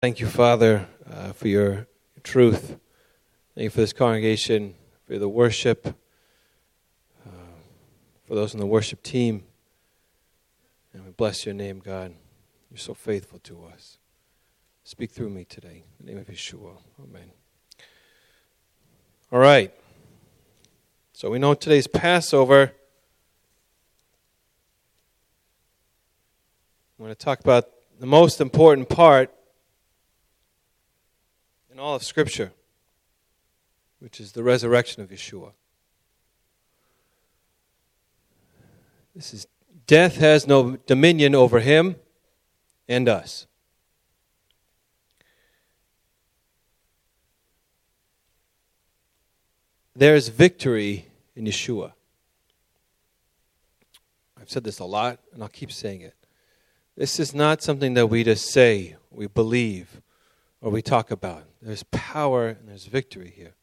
Thank you, Father, for your truth. Thank you for this congregation, for the worship, for those in the worship team. And we bless your name, God. You're so faithful to us. Speak through me today. In the name of Yeshua. Amen. All right. So we know today's Passover. I'm going to talk about the most important part in all of Scripture, which is the resurrection of Yeshua. This is, death has no dominion over him and us. There is victory in Yeshua. I've said this a lot, and I'll keep saying it. This is not something that we just say, we believe, or we talk about. There's power and there's victory here.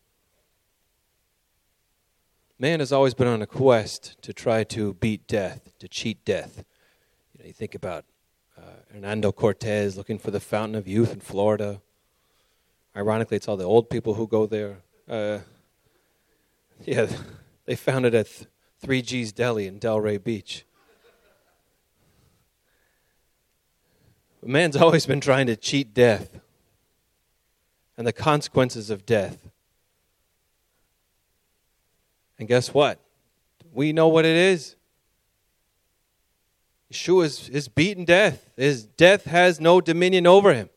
Man has always been on a quest to try to beat death, to cheat death. You think about Hernando Cortez looking for the fountain of youth in Florida. Ironically, it's all the old people who go there. They found it at 3G's Deli in Delray Beach. But man's always been trying to cheat death and the consequences of death. And guess what? We know what it is. Yeshua is beaten death. His death has no dominion over him.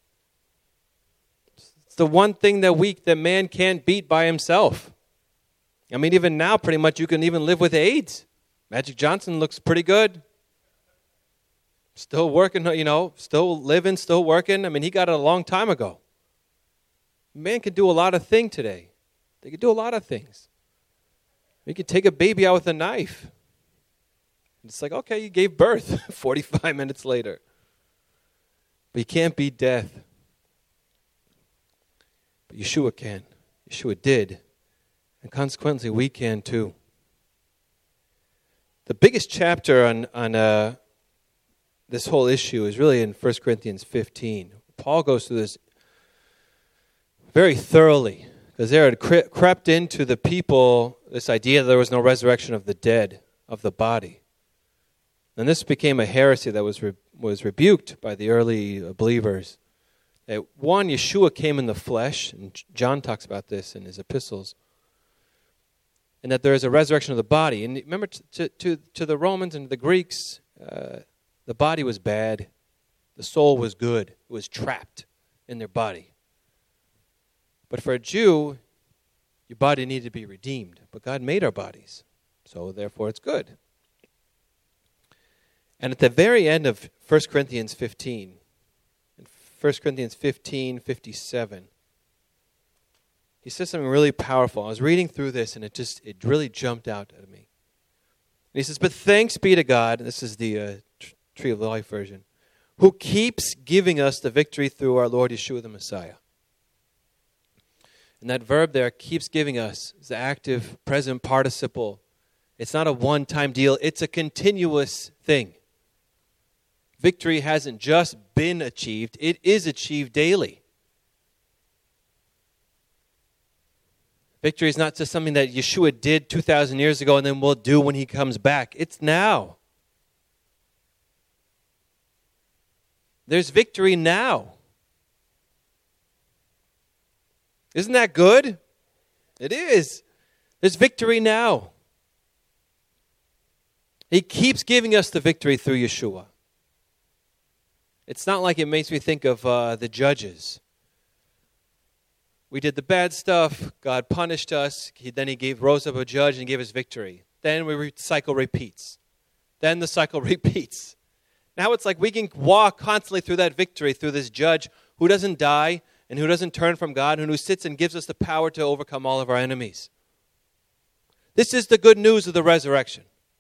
It's the one thing that man can't beat by himself. I mean, even now, pretty much, you can even live with AIDS. Magic Johnson looks pretty good. Still working, still living, still working. I mean, he got it a long time ago. Man can do a lot of things today. They can do a lot of things. You can take a baby out with a knife. It's like, okay, you gave birth 45 minutes later. But you can't beat death. But Yeshua can. Yeshua did. And consequently, we can too. The biggest chapter on this whole issue is really in 1 Corinthians 15. Paul goes through this very thoroughly, because there had crept into the people this idea that there was no resurrection of the dead, of the body. And this became a heresy that was rebuked by the early believers. That one, Yeshua came in the flesh, and John talks about this in his epistles, and that there is a resurrection of the body. And remember, to the Romans and the Greeks, the body was bad. The soul was good. It was trapped in their body. But for a Jew, your body needed to be redeemed. But God made our bodies, so therefore it's good. And at the very end of 1 Corinthians 15, in 1 Corinthians 15:57, he says something really powerful. I was reading through this, and it really jumped out at me. And he says, "But thanks be to God," this is the Tree of Life version, "who keeps giving us the victory through our Lord Yeshua the Messiah." And that verb there, keeps giving us, is the active present participle. It's not a one-time deal. It's a continuous thing. Victory hasn't just been achieved. It is achieved daily. Victory is not just something that Yeshua did 2,000 years ago and then will do when he comes back. It's now. There's victory now. Isn't that good? It is. There's victory now. He keeps giving us the victory through Yeshua. It's not like it makes me think of the judges. We did the bad stuff. God punished us. Then he rose up a judge and gave us victory. Then cycle repeats. Then the cycle repeats. Now it's like we can walk constantly through that victory, through this judge who doesn't die and who doesn't turn from God, and who sits and gives us the power to overcome all of our enemies. This is the good news of the resurrection.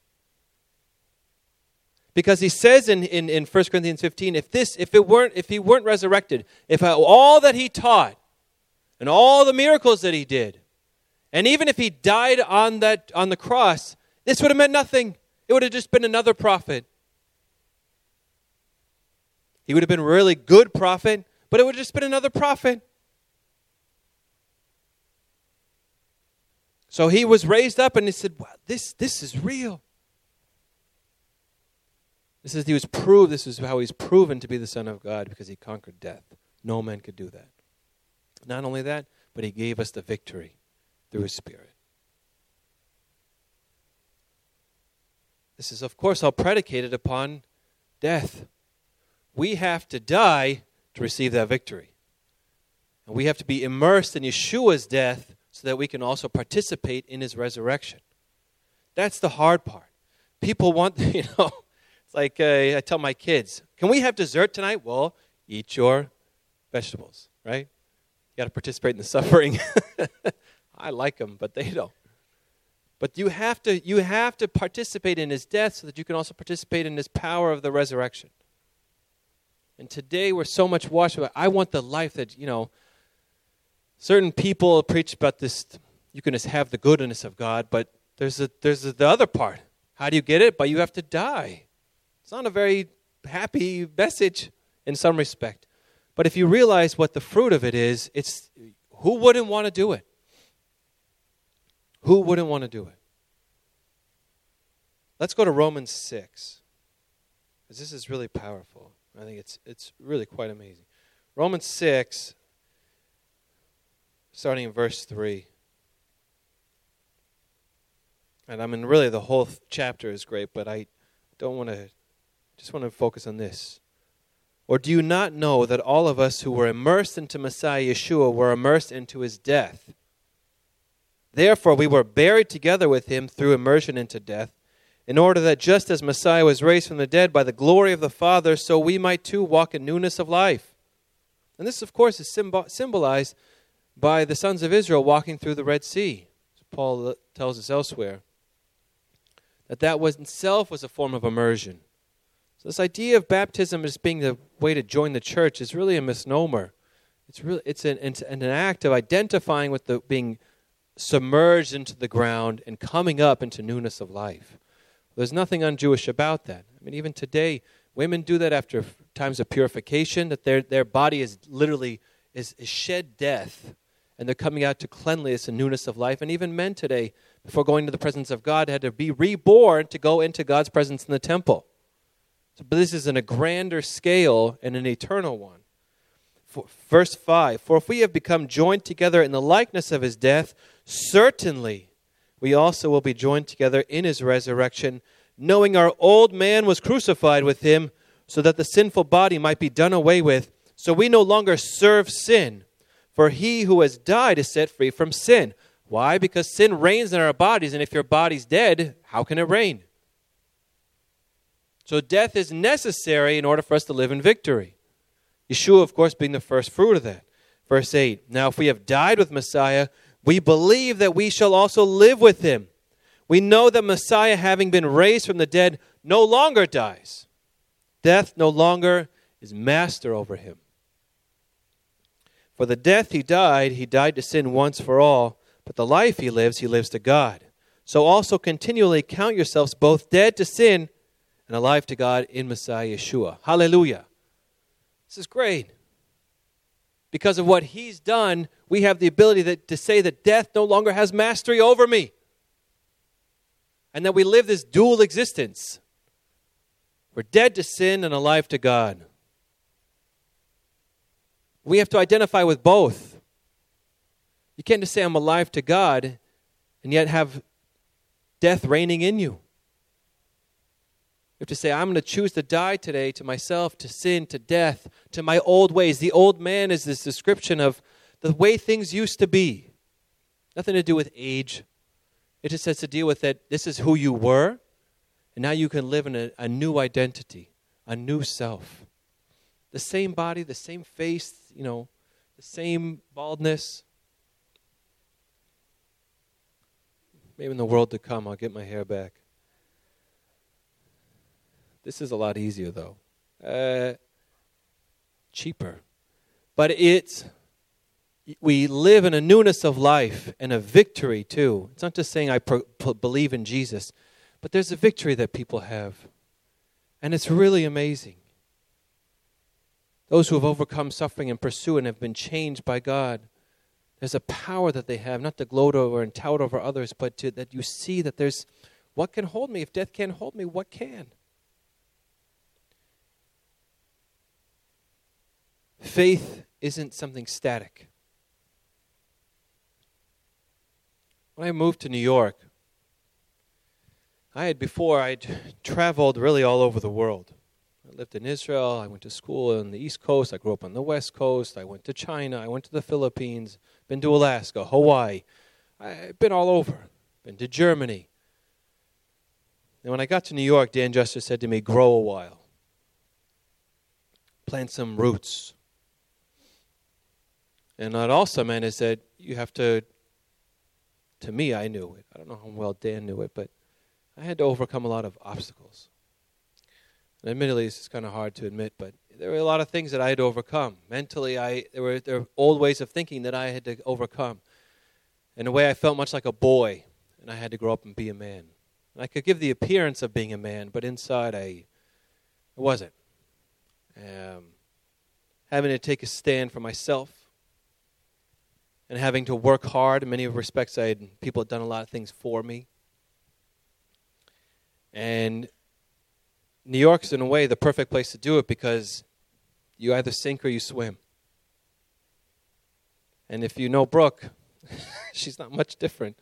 Because he says in 1 Corinthians 15, if he weren't resurrected, if all that he taught and all the miracles that he did, and even if he died on the cross, this would have meant nothing. It would have just been another prophet. He would have been a really good prophet, but it would have just been another prophet. So he was raised up and he said, wow, this is real. This is how he's proven to be the Son of God, because he conquered death. No man could do that. Not only that, but he gave us the victory through his Spirit. This is, of course, all predicated upon death. We have to die to receive that victory. And we have to be immersed in Yeshua's death so that we can also participate in his resurrection. That's the hard part. People want, it's like I tell my kids, can we have dessert tonight? Well, eat your vegetables, right? You got to participate in the suffering. I like them, but they don't. But you have to participate in his death so that you can also participate in his power of the resurrection. And today we're so much washed about, I want the life that, certain people preach about this, you can just have the goodness of God, but there's the other part. How do you get it? But you have to die. It's not a very happy message in some respect. But if you realize what the fruit of it is, it's who wouldn't want to do it? Who wouldn't want to do it? Let's go to Romans 6. Because this is really powerful. I think it's really quite amazing. Romans 6, starting in verse 3. And really the whole chapter is great, but I just want to focus on this. Or do you not know that all of us who were immersed into Messiah Yeshua were immersed into his death? Therefore we were buried together with him through immersion into death, in order that just as Messiah was raised from the dead by the glory of the Father, so we might too walk in newness of life. And this, of course, is symbolized by the sons of Israel walking through the Red Sea. As Paul tells us elsewhere, that was itself was a form of immersion. So this idea of baptism as being the way to join the church is really a misnomer. It's an act of identifying with being submerged into the ground and coming up into newness of life. There's nothing un-Jewish about that. I mean, even today, women do that after times of purification, that their body is literally is shed death, and they're coming out to cleanliness and newness of life. And even men today, before going to the presence of God, had to be reborn to go into God's presence in the temple. But this is on a grander scale and an eternal one. Verse 5, for if we have become joined together in the likeness of his death, certainly we also will be joined together in his resurrection, knowing our old man was crucified with him, so that the sinful body might be done away with. So we no longer serve sin, for he who has died is set free from sin. Why? Because sin reigns in our bodies, and if your body's dead, how can it reign? So death is necessary in order for us to live in victory. Yeshua, of course, being the first fruit of that. Verse 8, now if we have died with Messiah, we believe that we shall also live with him. We know that Messiah, having been raised from the dead, no longer dies. Death no longer is master over him. For the death he died to sin once for all, but the life he lives to God. So also continually count yourselves both dead to sin and alive to God in Messiah Yeshua. Hallelujah. This is great. Because of what he's done, we have the ability to say that death no longer has mastery over me. And that we live this dual existence. We're dead to sin and alive to God. We have to identify with both. You can't just say I'm alive to God and yet have death reigning in you. You have to say, I'm going to choose to die today to myself, to sin, to death, to my old ways. The old man is this description of the way things used to be. Nothing to do with age. It just has to deal with that this is who you were, and now you can live in a new identity, a new self. The same body, the same face, the same baldness. Maybe in the world to come, I'll get my hair back. This is a lot easier, though. Cheaper. But we live in a newness of life and a victory, too. It's not just saying I believe in Jesus, but there's a victory that people have. And it's really amazing. Those who have overcome suffering and pursue and have been changed by God. There's a power that they have, not to gloat over and tout over others, but that you see that there's, what can hold me? If death can't hold me, what can? Faith isn't something static. When I moved to New York, I'd traveled really all over the world. I lived in Israel, I went to school on the East Coast, I grew up on the West Coast, I went to China, I went to the Philippines, been to Alaska, Hawaii. I've been all over, been to Germany. And when I got to New York, Dan Justice said to me, grow a while. Plant some roots. And that also meant is that you have to me, I knew it. I don't know how well Dan knew it, but I had to overcome a lot of obstacles. And admittedly, it's kind of hard to admit, but there were a lot of things that I had to overcome. Mentally, there were old ways of thinking that I had to overcome. In a way, I felt much like a boy, and I had to grow up and be a man. And I could give the appearance of being a man, but inside I wasn't. Having to take a stand for myself, and having to work hard. In many respects, people had done a lot of things for me. And New York's, in a way, the perfect place to do it because you either sink or you swim. And if you know Brooke, she's not much different.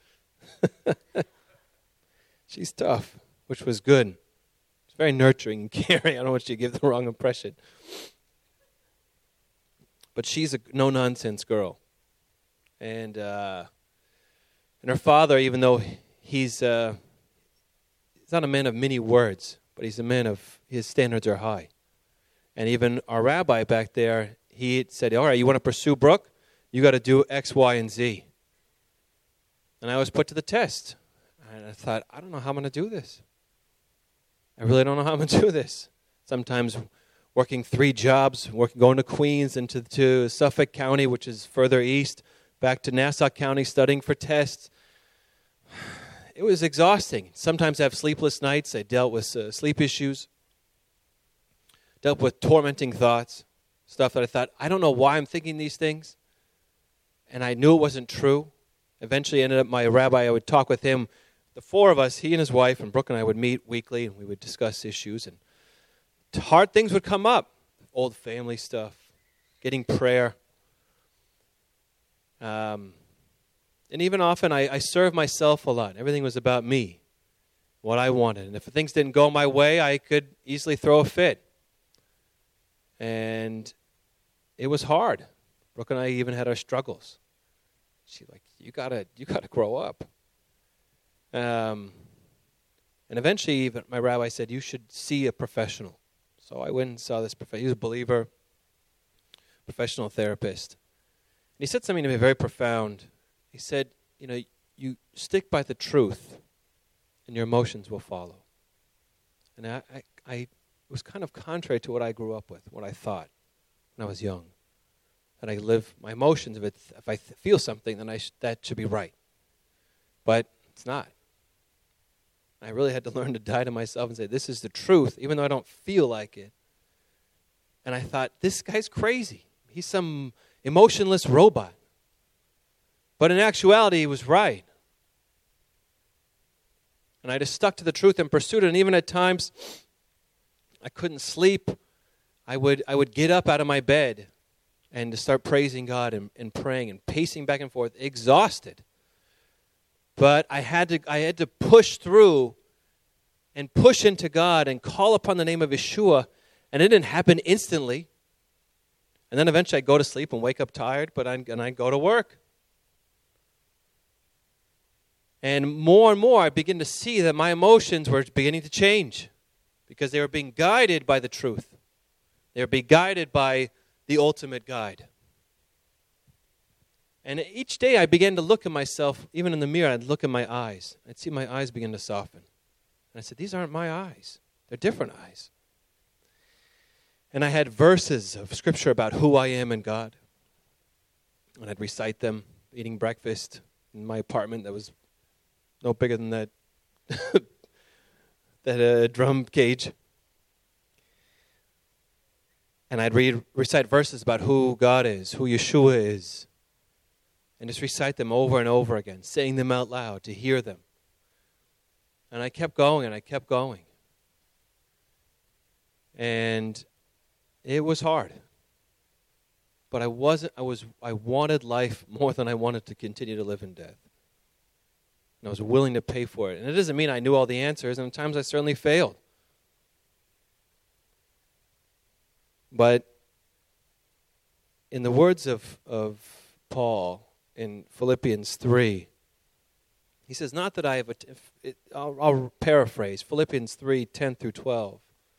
She's tough, which was good. It's very nurturing and caring. I don't want you to give the wrong impression. But she's a no-nonsense girl. And her father, even though he's not a man of many words, but he's a man of, his standards are high. And even our rabbi back there, he said, all right, you want to pursue Brooke? You got to do X, Y, and Z. And I was put to the test. And I thought, I don't know how I'm going to do this. I really don't know how I'm going to do this. Sometimes working 3 jobs, going to Queens and to Suffolk County, which is further east, back to Nassau County studying for tests. It was exhausting. Sometimes I have sleepless nights. I dealt with sleep issues, dealt with tormenting thoughts, stuff that I thought, I don't know why I'm thinking these things. And I knew it wasn't true. Eventually ended up my rabbi, I would talk with him. The 4 of us, he and his wife, and Brooke and I would meet weekly, and we would discuss issues. And hard things would come up, old family stuff, getting prayer. And even often I served myself a lot. Everything was about me, what I wanted. And if things didn't go my way, I could easily throw a fit. And it was hard. Brooke and I even had our struggles. She's like, you gotta grow up. And eventually even my rabbi said, you should see a professional. So I went and saw this professional. He was a believer, professional therapist. And he said something to me very profound. He said, you stick by the truth and your emotions will follow. And I was kind of contrary to what I grew up with, what I thought when I was young. That I live my emotions, if I feel something, then that should be right. But it's not. I really had to learn to die to myself and say, this is the truth, even though I don't feel like it. And I thought, this guy's crazy. He's some emotionless robot. But in actuality, he was right. And I just stuck to the truth and pursued it. And even at times, I couldn't sleep. I would get up out of my bed and to start praising God and praying and pacing back and forth, exhausted. But I had to push through and push into God and call upon the name of Yeshua. And it didn't happen instantly. And then eventually I'd go to sleep and wake up tired, but I'd go to work. And more, I begin to see that my emotions were beginning to change because they were being guided by the truth. They were being guided by the ultimate guide. And each day I began to look at myself, even in the mirror, I'd look at my eyes. I'd see my eyes begin to soften. And I said, these aren't my eyes. They're different eyes. And I had verses of Scripture about who I am in God. And I'd recite them, eating breakfast in my apartment that was no bigger than that drum cage. And I'd recite verses about who God is, who Yeshua is, and just recite them over and over again, saying them out loud to hear them. And I kept going, and I kept going. And it was hard. But I wanted life more than I wanted to continue to live in death. And I was willing to pay for it. And it doesn't mean I knew all the answers, and at times I certainly failed. But in the words of Paul in Philippians 3, he says, not that I have, I'll paraphrase, Philippians 3, 10 through 12.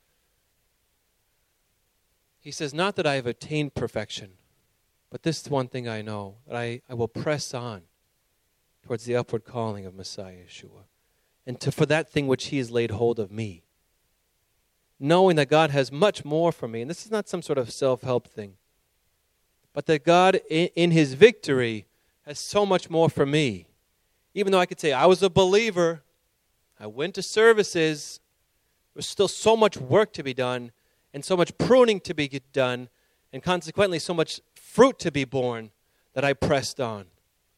He says, not that I have attained perfection, but this is one thing I know, that I will press on towards the upward calling of Messiah Yeshua, and for that thing which he has laid hold of me, knowing that God has much more for me. And this is not some sort of self-help thing, but that God, in his victory, has so much more for me. Even though I could say, I was a believer, I went to services, there was still so much work to be done, and so much pruning to be done, and consequently so much fruit to be born, that I pressed on.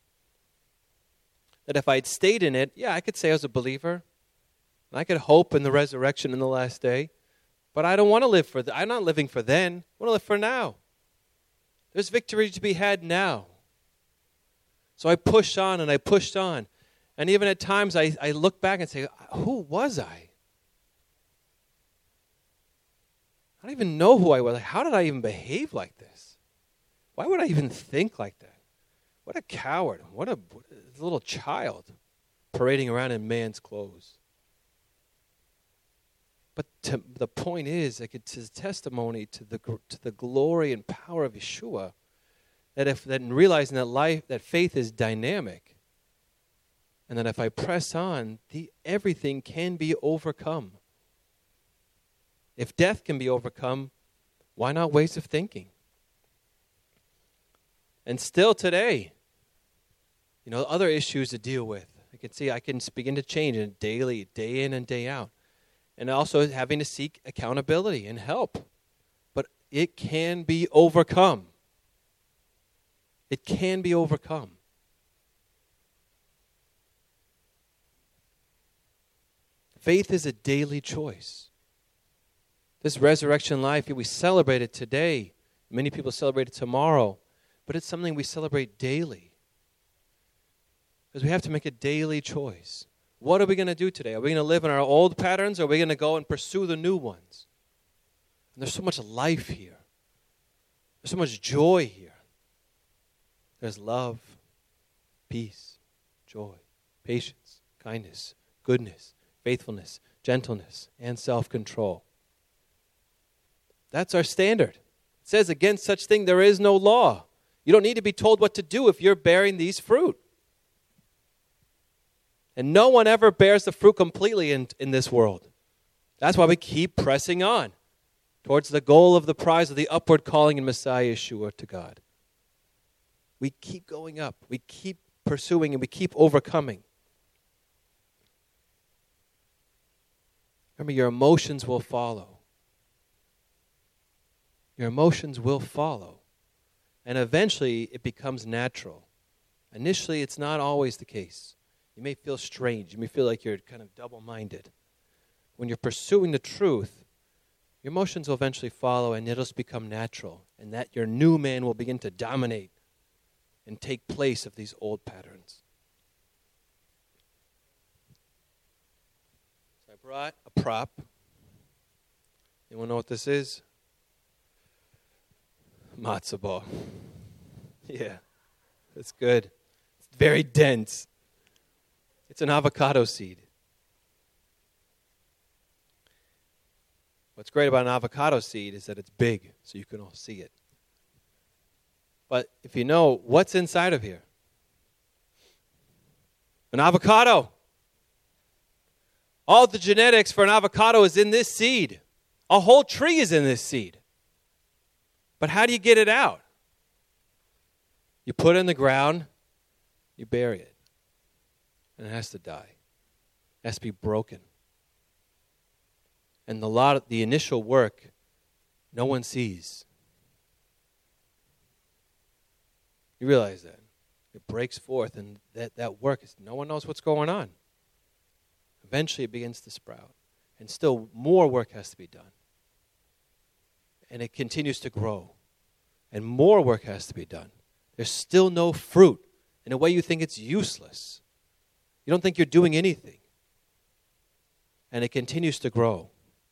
That if I had stayed in it, yeah, I could say I was a believer. I could hope in the resurrection in the last day. But I don't want to live I'm not living for then. I want to live for now. There's victory to be had now. So I pushed on and I pushed on. And even at times I look back and say, who was I? I don't even know who I was. How did I even behave like this? Why would I even think like that? What a coward. What a little child parading around in man's clothes. But the point is, like, it's his testimony to the glory and power of Yeshua, that in realizing that faith is dynamic, and that if I press on, everything can be overcome. If death can be overcome, why not ways of thinking? And still today, other issues to deal with. I can begin to change daily, day in and day out. And also having to seek accountability and help. But it can be overcome. It can be overcome. Faith is a daily choice. This resurrection life, we celebrate it today. Many people celebrate it tomorrow. But it's something we celebrate daily. Because we have to make a daily choice. What are we going to do today? Are we going to live in our old patterns, or are we going to go and pursue the new ones? And there's so much life here. There's so much joy here. There's love, peace, joy, patience, kindness, goodness, faithfulness, gentleness, and self-control. That's our standard. It says, against such thing there is no law. You don't need to be told what to do if you're bearing these fruit. And no one ever bears the fruit completely in this world. That's why we keep pressing on towards the goal of the prize of the upward calling in Messiah Yeshua to God. We keep going up. We keep pursuing, and we keep overcoming. Remember, your emotions will follow. Your emotions will follow. And eventually, it becomes natural. Initially, it's not always the case. You may feel strange. You may feel like you're kind of double-minded. When you're pursuing the truth, your emotions will eventually follow, and it'll just become natural. And that your new man will begin to dominate and take place of these old patterns. So I brought a prop. Anyone know what this is? Matzo ball. Yeah, that's good. It's very dense. It's an avocado seed. What's great about an avocado seed is that it's big, so you can all see it. But if you know, what's inside of here? An avocado. All the genetics for an avocado is in this seed. A whole tree is in this seed. But how do you get it out? You put it in the ground, you bury it. And it has to die. It has to be broken. And the initial work no one sees. You realize that. It breaks forth, and that work is, no one knows what's going on. Eventually it begins to sprout. And still more work has to be done. And it continues to grow. And more work has to be done. There's still no fruit. In a way you think it's useless. You don't think you're doing anything. And it continues to grow.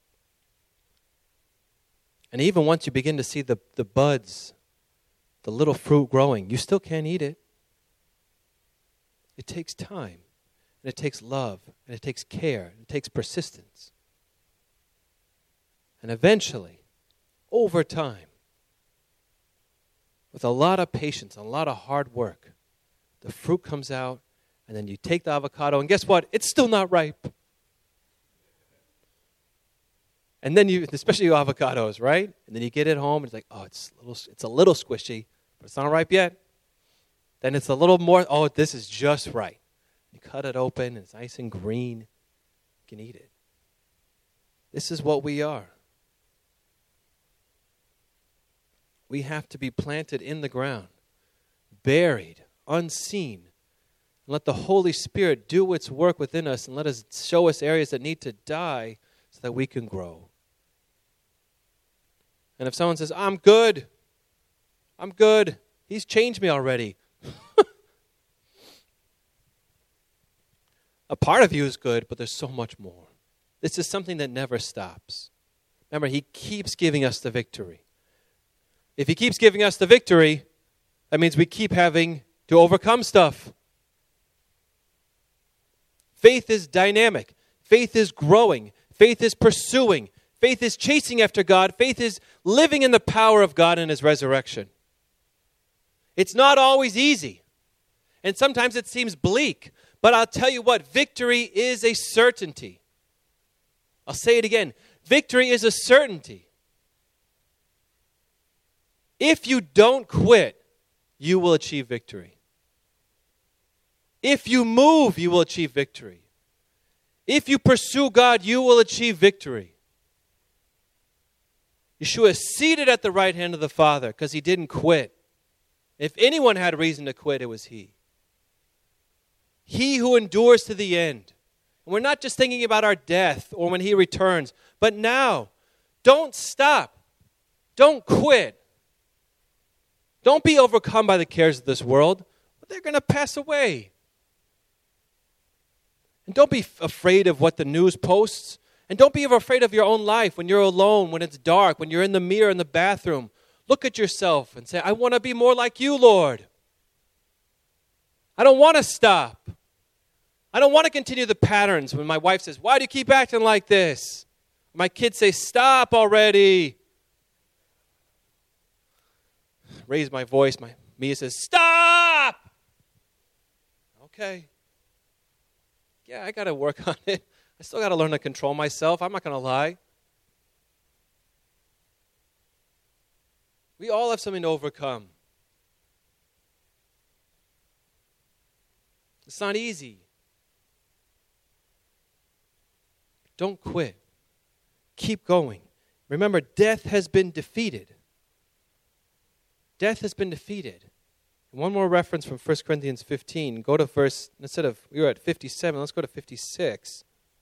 And even once you begin to see the buds, the little fruit growing, you still can't eat it. It takes time. And it takes love. And it takes care. And it takes persistence. And eventually, over time, with a lot of patience, a lot of hard work, the fruit comes out, and then you take the avocado, and guess what? It's still not ripe. And then you, especially avocados, right? And then you get it home, and it's like, oh, it's a little squishy, but it's not ripe yet. Then it's a little more, oh, this is just right. You cut it open, and it's nice and green. You can eat it. This is what we are. We have to be planted in the ground, buried, unseen, and let the Holy Spirit do its work within us and let us show us areas that need to die so that we can grow. And if someone says, I'm good, He's changed me already. A part of you is good, but there's so much more. This is something that never stops. Remember, He keeps giving us the victory. If He keeps giving us the victory, that means we keep having to overcome stuff. Faith is dynamic. Faith is growing. Faith is pursuing. Faith is chasing after God. Faith is living in the power of God and His resurrection. It's not always easy. And sometimes it seems bleak. But I'll tell you what, victory is a certainty. I'll say it again. Victory is a certainty. If you don't quit, you will achieve victory. If you move, you will achieve victory. If you pursue God, you will achieve victory. Yeshua is seated at the right hand of the Father because He didn't quit. If anyone had reason to quit, it was He. He who endures to the end. And we're not just thinking about our death or when He returns, but now. Don't stop. Don't quit. Don't be overcome by the cares of this world. They're going to pass away. And don't be afraid of what the news posts. And don't be afraid of your own life when you're alone, when it's dark, when you're in the mirror in the bathroom. Look at yourself and say, I want to be more like you, Lord. I don't want to stop. I don't want to continue the patterns when my wife says, why do you keep acting like this? My kids say, stop already. Raise my voice. Mia says, stop! Okay. Yeah, I got to work on it. I still got to learn to control myself. I'm not going to lie. We all have something to overcome. It's not easy. Don't quit. Keep going. Remember, death has been defeated. Death has been defeated. And one more reference from 1 Corinthians 15. Go to verse, we were at 57, let's go to 56.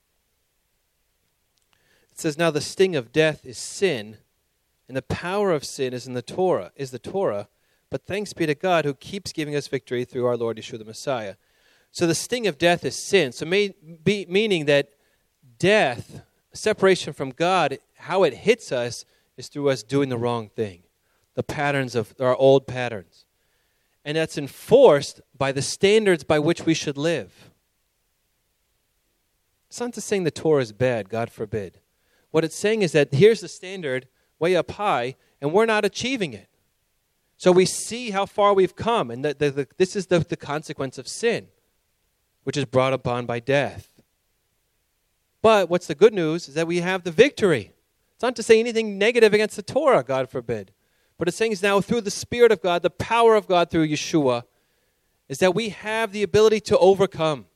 It says, now the sting of death is sin, and the power of sin is the Torah. But thanks be to God who keeps giving us victory through our Lord Yeshua the Messiah. So the sting of death is sin. So meaning that death, separation from God, how it hits us is through us doing the wrong thing. The patterns of our old patterns. And that's enforced by the standards by which we should live. It's not just saying the Torah is bad, God forbid. What it's saying is that here's the standard way up high, and we're not achieving it. So we see how far we've come, and this is the consequence of sin, which is brought upon by death. But what's the good news is that we have the victory. It's not to say anything negative against the Torah, God forbid. But it's saying is now through the Spirit of God, the power of God through Yeshua, is that we have the ability to overcome.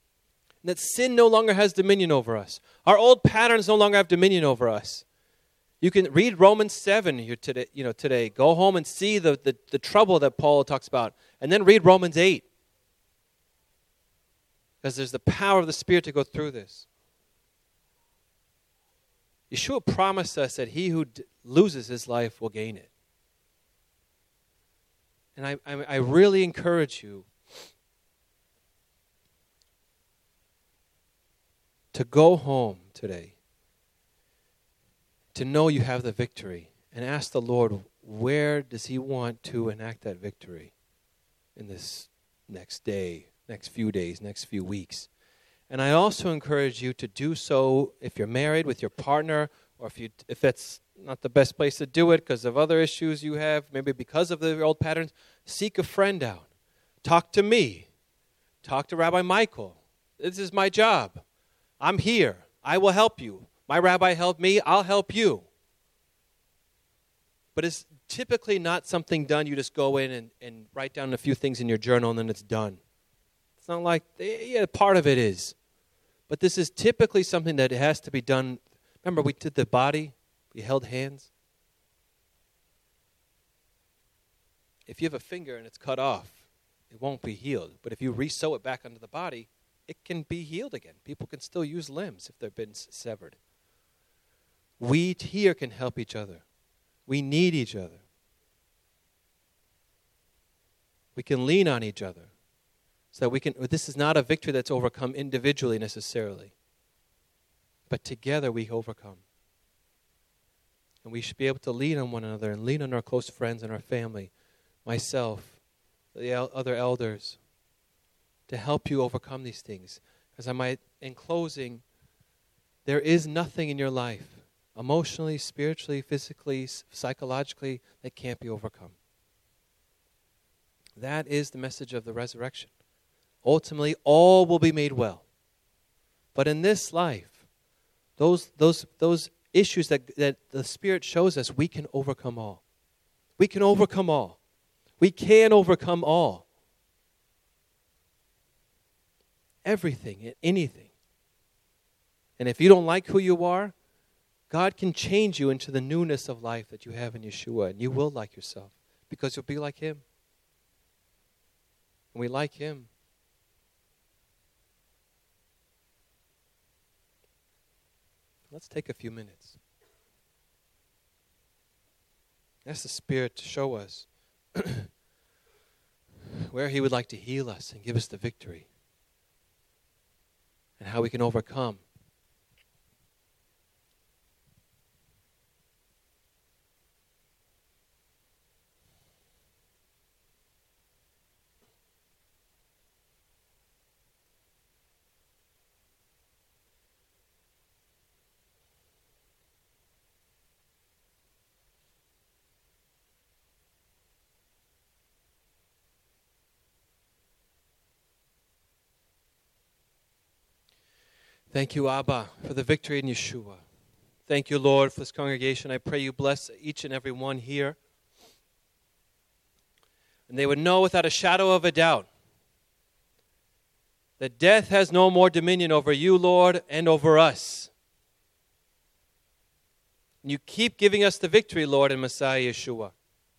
And that sin no longer has dominion over us. Our old patterns no longer have dominion over us. You can read Romans 7 here today. Go home and see the trouble that Paul talks about. And then read Romans 8. Because there's the power of the Spirit to go through this. Yeshua promised us that he who loses his life will gain it. And I really encourage you to go home today, to know you have the victory, and ask the Lord, where does he want to enact that victory in this next day, next few days, next few weeks? And I also encourage you to do so if you're married with your partner, or if it's not the best place to do it because of other issues you have, maybe because of the old patterns, seek a friend out. Talk to me. Talk to Rabbi Michael. This is my job. I'm here. I will help you. My rabbi helped me. I'll help you. But it's typically not something done. You just go in and write down a few things in your journal and then it's done. It's not like, yeah, part of it is. But this is typically something that has to be done. Remember, we did the body. We held hands. If you have a finger and it's cut off, it won't be healed. But if you re-sew it back onto the body, it can be healed again. People can still use limbs if they've been severed. We here can help each other. We need each other. We can lean on each other. So that we can. This is not a victory that's overcome individually necessarily. But together we overcome. And we should be able to lean on one another and lean on our close friends and our family, myself, the other elders, to help you overcome these things. Because in closing, there is nothing in your life, emotionally, spiritually, physically, psychologically, that can't be overcome. That is the message of the resurrection. Ultimately, all will be made well. But in this life, those issues that the Spirit shows us, we can overcome all. We can overcome all. We can overcome all. Everything and anything. And if you don't like who you are, God can change you into the newness of life that you have in Yeshua, and you will like yourself because you'll be like him. And we like him. Let's take a few minutes. Ask the Spirit to show us where he would like to heal us and give us the victory, and how we can overcome. Thank you, Abba, for the victory in Yeshua. Thank you, Lord, for this congregation. I pray you bless each and every one here. And they would know without a shadow of a doubt that death has no more dominion over you, Lord, and over us. And you keep giving us the victory, Lord, in Messiah Yeshua.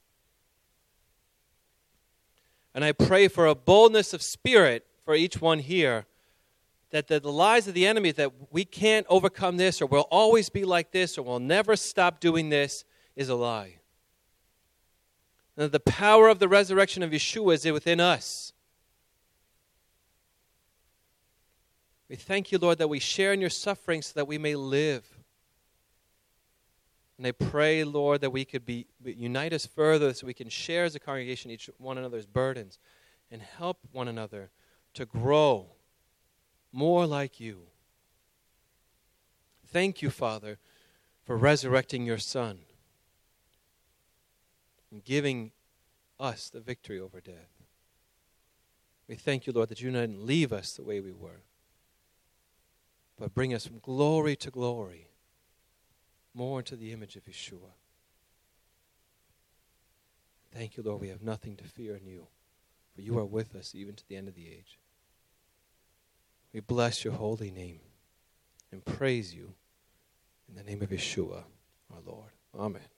And I pray for a boldness of spirit for each one here, that the lies of the enemy, that we can't overcome this, or we'll always be like this, or we'll never stop doing this, is a lie. And that the power of the resurrection of Yeshua is within us. We thank you, Lord, that we share in your suffering so that we may live. And I pray, Lord, that we could unite us further so we can share as a congregation each one another's burdens and help one another to grow more like you. Thank you, Father, for resurrecting your Son and giving us the victory over death. We thank you, Lord, that you didn't leave us the way we were, but bring us from glory to glory, more into the image of Yeshua. Thank you, Lord, we have nothing to fear in you, for you are with us even to the end of the age. We bless your holy name and praise you in the name of Yeshua. our Lord. Amen.